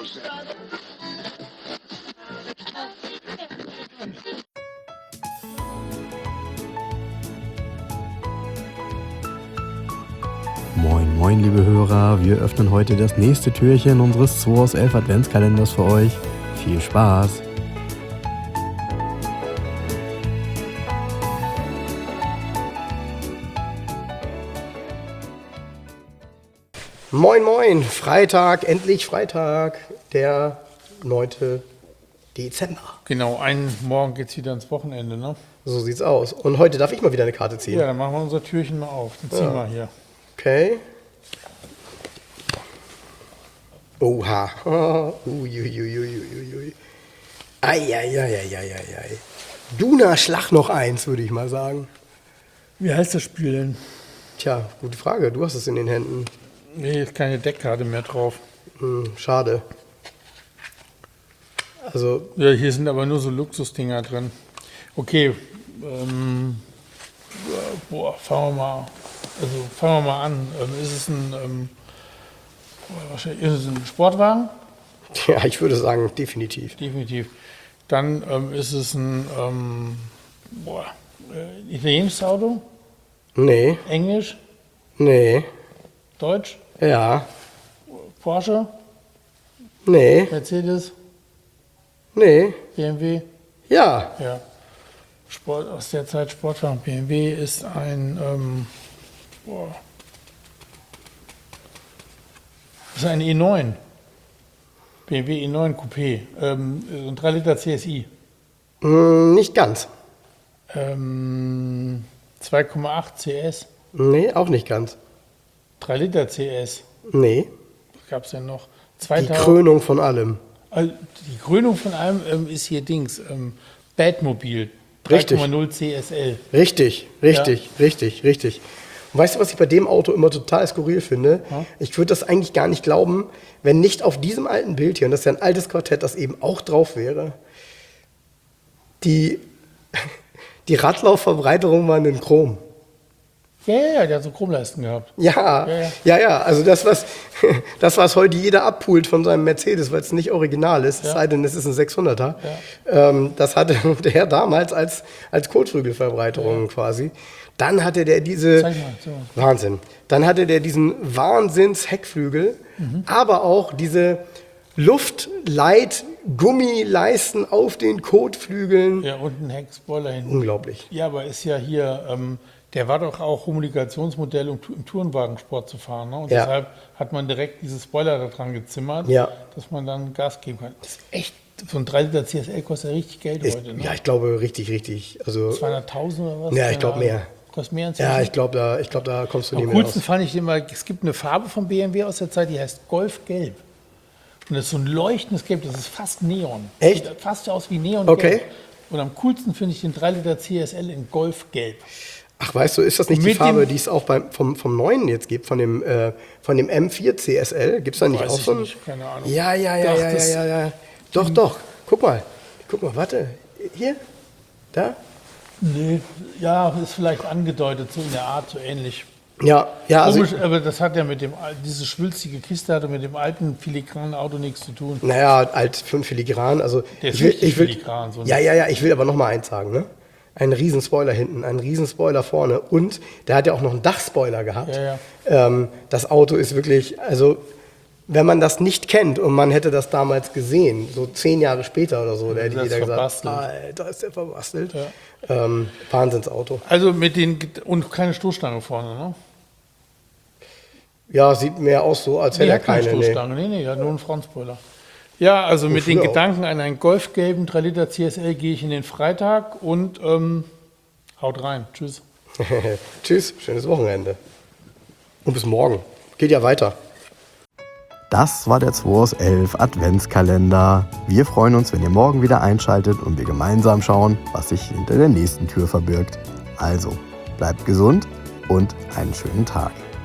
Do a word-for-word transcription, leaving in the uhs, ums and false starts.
Moin, moin, liebe Hörer, wir öffnen heute das nächste Türchen unseres zwei aus elf Adventskalenders für euch. Viel Spaß! Moin, moin, Freitag, endlich Freitag, der neunte Dezember. Genau, einen Morgen geht's wieder ins Wochenende, ne? So sieht's aus. Und heute darf ich mal wieder eine Karte ziehen. Ja, dann machen wir unser Türchen mal auf. Dann ziehen Ja. wir hier. Okay. Oha. Uiuiuiuiui. Eieieiei. Duna, schlag noch eins, würde ich mal sagen. Wie heißt das Spiel denn? Tja, gute Frage. Du hast es in den Händen. Nee, ist keine Deckkarte mehr drauf. Hm, schade. Also, Ja, hier sind aber nur so Luxusdinger drin. Okay, ähm, ja, boah, fangen wir mal, also fangen wir mal an. Ähm, ist es ein, ähm, wahrscheinlich ist es ein Sportwagen? ja, ich würde sagen, definitiv. Definitiv. Dann ähm, ist es ein ähm, boah, äh, italienisches Auto? Nee, Englisch? nee, Deutsch? ja, Porsche? nee, Mercedes? nee, B M W? ja. Ja. Sport, aus der Zeit Sportwagen. B M W ist ein, ähm, boah, das ist ein E neun. B M W E neun Coupé. Ähm, so ein drei Liter C S I. Hm, nicht ganz. Ähm, zwei Komma acht C S. Nee, auch nicht ganz. drei Liter C S. Nee, Was gab es denn noch? die zweitausend. Krönung von allem. Also die Krönung von allem ähm, ist hier Dings. Ähm, Batmobil. Richtig. drei Komma null C S L. Richtig, richtig, richtig, richtig. Und weißt du, was ich bei dem Auto immer total skurril finde? Ja. Ich würde das eigentlich gar nicht glauben, wenn nicht auf diesem alten Bild hier, und das ist ja ein altes Quartett, das eben auch drauf wäre, die, die Radlaufverbreiterung waren in Chrom. Ja, ja, ja, der hat so Chromleisten gehabt. Ja, Ja, ja. ja, ja, also das, was, das, was heute jeder abpult von seinem Mercedes, weil es nicht original ist, es Ja. sei denn, es ist ein sechshunderter, ähm, das hatte der damals als, als Kotflügelverbreiterung quasi. Dann hatte der diese, Zeig mal, so. Wahnsinn, dann hatte der diesen Wahnsinns-Heckflügel, Mhm. aber auch diese Luftleit-Gummileisten auf den Kotflügeln. Ja, und ein Heckspoiler hinten. Unglaublich. Ja, aber ist ja hier, ähm, der war doch auch Kommunikationsmodell, um tu- im Tourenwagensport zu fahren. Ne? Und Ja. deshalb hat man direkt diese Spoiler da dran gezimmert, Ja. dass man dann Gas geben kann. Das ist echt, so ein drei Liter C S L kostet ja richtig Geld Ist, heute. Ne? ja, ich glaube, richtig, richtig. Also, zweihunderttausend oder was? Ja, ich Keine glaub, Ahnung. mehr. Kostet mehr inzwischen? ja, ich glaube, da, ich glaub, da kommst du nie Am mehr coolsten raus. fand ich immer, es gibt eine Farbe von B M W aus der Zeit, die heißt Golfgelb. Und das ist so ein leuchtendes Gelb, das ist fast Neon. Echt? Sieht fast aus wie Neon. Okay. Und am coolsten finde ich den drei Liter C S L in Golfgelb. Ach, weißt du, ist das nicht die Mit Farbe, dem- die es auch beim, vom, vom neuen jetzt gibt, von dem, äh, von dem M vier C S L? Gibt es da nicht Weiß auch ich so ein? nicht, keine Ahnung. Ja, ja, ja, Doch, ja, ja, das- ja, ja. Doch, doch. Guck mal. Guck mal, warte. Hier? Da? Nee, ja, ist vielleicht angedeutet, so in der Art, so ähnlich. Ja, ja, also, Komisch, aber das hat ja mit dem, al- diese schwülstige Kiste hatte mit dem alten filigranen Auto nichts zu tun. naja, alt für ein Filigran. Also, Der ist ich will, richtig ich will, filigran, so, ne? ja, ja, ja, ich will aber noch mal eins sagen, ne? Ein riesen Spoiler hinten, ein riesen Spoiler vorne und der hat ja auch noch einen Dachspoiler gehabt. Ja, ja. Ähm, das Auto ist wirklich, also wenn man das nicht kennt und man hätte das damals gesehen, so zehn Jahre später oder so, da hätte Das jeder ist gesagt, verbastelt. Alter, ist der verbastelt. Ja. Ähm, Wahnsinnsauto. Also mit den, und keine Stoßstange vorne, ne? Ja, sieht mehr aus so, als hätte Nee, er hat keine keine. Nee. Stoßstange, nee, nee, hat nur einen Frontspoiler. Ja, also mit den Wofür auch? Gedanken an einen golfgelben drei Liter C S L gehe ich in den Freitag und ähm, haut rein. Tschüss. Tschüss, schönes Wochenende. Und bis morgen. Geht ja weiter. Das war der zwei aus elf Adventskalender. Wir freuen uns, wenn ihr morgen wieder einschaltet und wir gemeinsam schauen, was sich hinter der nächsten Tür verbirgt. Also, bleibt gesund und einen schönen Tag.